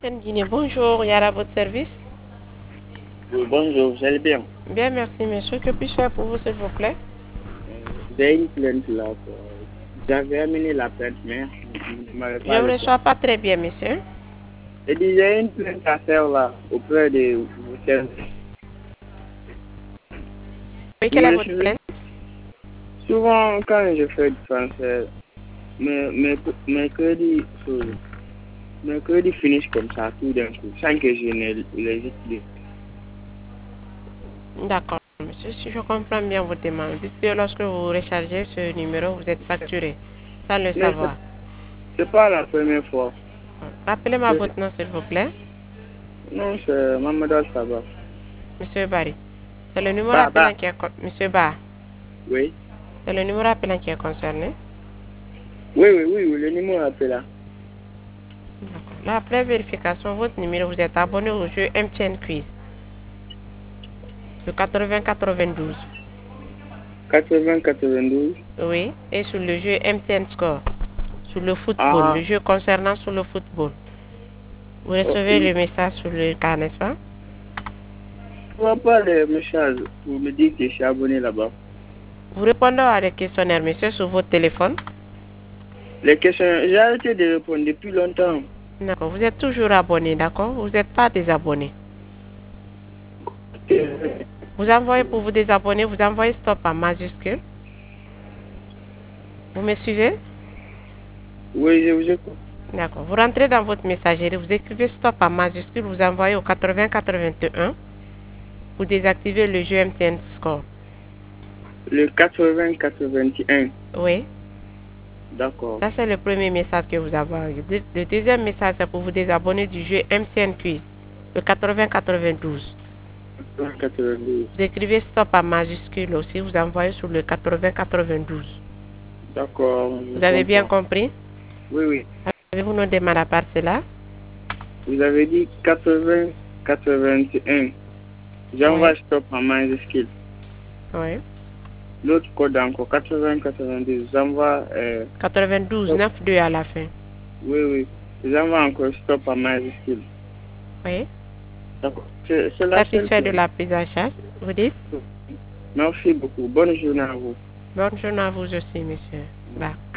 Guinée, bonjour, Yara, à votre service. Oui, bonjour, vous allez bien? Bien, merci, monsieur. Que puis-je faire pour vous, s'il vous plaît? J'ai une plainte là. J'avais amené la plainte, mais vous ne m'avez Je ne pas vous répondu. reçois pas très bien, monsieur. J'ai dit, j'ai une plainte à faire là, auprès de vos services. Oui, Vous quelle est me votre suivez? plainte? Souvent, quand je fais du français, mes crédits, mes crédits finissent comme ça, tout d'un coup, sans que je ne les utilise. D'accord, monsieur. Si je comprends bien votre demande, dites que lorsque vous rechargez ce numéro, vous êtes facturé, sans le Mais savoir. c'est pas la première fois. Rappelez-moi C'est- votre nom, s'il vous plaît. Non, c'est Mamadou Sabah. Monsieur Barry. C'est le numéro Baba, appelant qui est... Monsieur Ba. oui. C'est le numéro appelant qui est concerné. Oui, le numéro appelé là. D'accord. Là, après vérification, votre numéro, vous êtes abonné au jeu MTN Quiz. Le 80-92. 80-92. Oui, et sur le jeu MTN Score, sur le football, Ah, le jeu concernant sur le football. Vous recevez ok. le message sur le cas, n'est-ce pas? Je vois pas les messages pour me dire que je suis abonné là-bas. Vous répondez à des questionnaires, monsieur, sur votre téléphone. Les questions, j'ai arrêté de répondre depuis longtemps. D'accord, vous êtes toujours abonné, d'accord? Vous n'êtes pas désabonné. Vous envoyez pour vous désabonner, vous envoyez stop en majuscule. Vous me suivez? Oui, je vous écoute. D'accord. Vous rentrez dans votre messagerie, vous écrivez stop en majuscule, vous envoyez au 80-81 pour désactiver le jeu MTN Score. Le 80-81. Oui. D'accord. Ça, c'est le premier message que vous avez. Le deuxième message, c'est pour vous désabonner du jeu MCN Quiz, le 80-92. 92. Vous écrivez stop en majuscule aussi, vous envoyez sur le 80-92. D'accord, je Vous avez bien comprends. compris? Oui. Avez-vous nos demandes à part cela? Vous avez dit 80-81. Oui. J'envoie stop en majuscule. Oui. L'autre code encore, 80-92. J'envoie 92, stop. 9-2 à la fin. Oui. J'envoie encore stop en majuscule. Oui. D'accord. C'est la seule Satisfait de plainte. la prise en charge, vous dites? Merci beaucoup. Bonne journée à vous. Bonne journée à vous aussi, monsieur. Bye.